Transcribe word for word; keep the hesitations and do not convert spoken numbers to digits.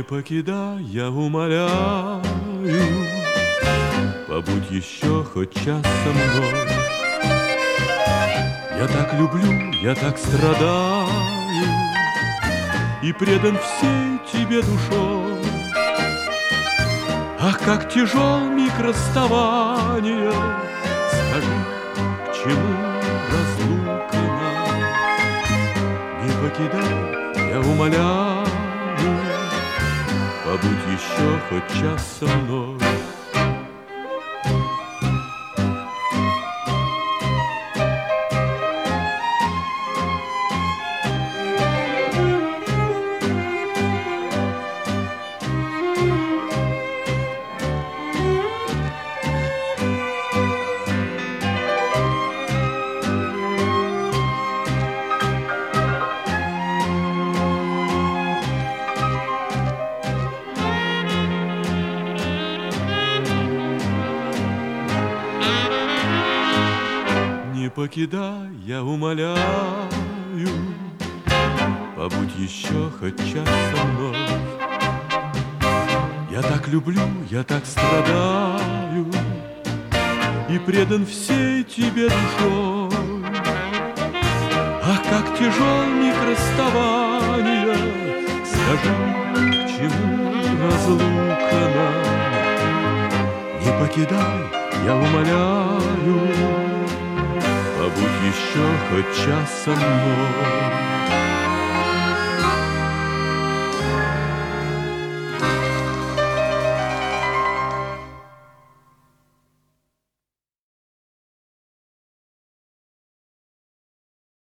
покидай, я умоляю, побудь еще хоть час со мной. Я так люблю, я так страдаю и предан всей тебе душой. Ах, как тяжел миг расставания, скажи, к чему разлука нам? Не покидай, я умоляю, побудь еще хоть час со мной. Не покидай, я умоляю, побудь еще хоть час со мной. Я так люблю, я так страдаю и предан всей тебе душой. Ах, как тяжел миг расставания, скажи, к чему разлука нам? Не покидай, я умоляю, побудь еще хоть час со мной.